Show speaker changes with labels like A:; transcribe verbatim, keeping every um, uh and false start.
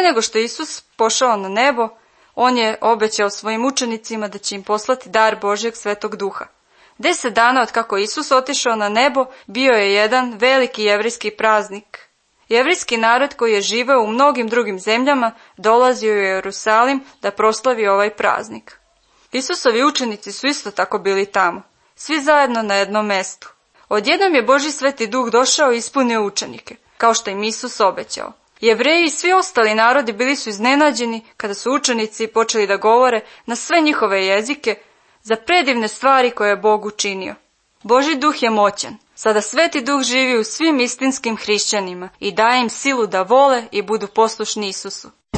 A: nego što je Isus pošao na nebo, on je obećao svojim učenicima da će im poslati dar Božjeg Svetog Duha. Deset dana od kako Isus otišao na nebo, bio je jedan veliki jevrijski praznik. Jevrijski narod koji je živeo u mnogim drugim zemljama dolazio je u Jerusalim da proslavi ovaj praznik. Isusovi učenici su isto tako bili tamo, svi zajedno na jednom mestu. Odjednom je Božji Sveti Duh došao i ispunio učenike, kao što im Isus obećao. Jevreji i svi ostali narodi bili su iznenađeni kada su učenici počeli da govore na sve njihove jezike za predivne stvari koje je Bog učinio. Božji Duh je moćan. Sada Sveti Duh živi u svim istinskim hrišćanima i daje im silu da vole i budu poslušni Isusu.